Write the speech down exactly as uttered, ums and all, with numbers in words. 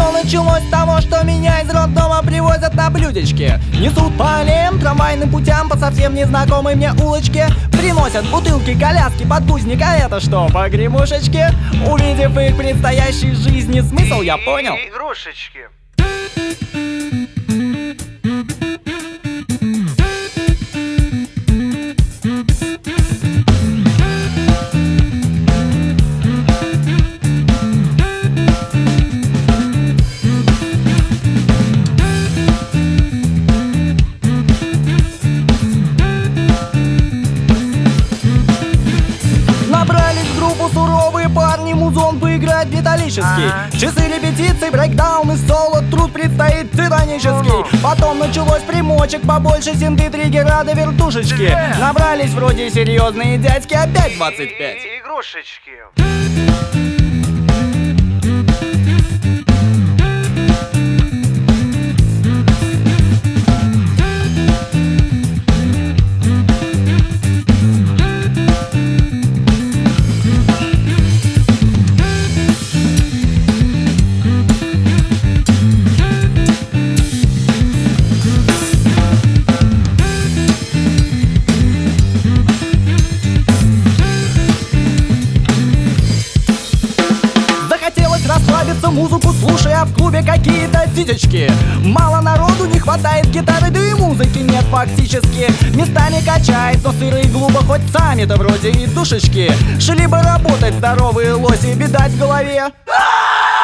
Все началось с того, что меня из роддома привозят на блюдечке. Несут по аллеям, трамвайным путям, по совсем незнакомой мне улочке. Приносят бутылки, коляски, подгузник, а это что, погремушечки? Увидев их предстоящей жизни смысл, я понял. Игрушечки. Суровые парни, музон поиграть металлический. А-а. Часы репетиций, брейкдаун и соло, труд предстоит титанический. Потом началось примочек, побольше синты, триггера до вертушечки. Набрались вроде серьезные дядьки, опять двадцать пять. Игрушечки. Расслабиться, музыку слушая, в клубе какие-то титечки. Мало народу, не хватает гитары, да и музыки нет фактически. Местами качает, но сыро и глупо, хоть сами-то вроде и душечки. Шли бы работать здоровые лоси, беда в голове.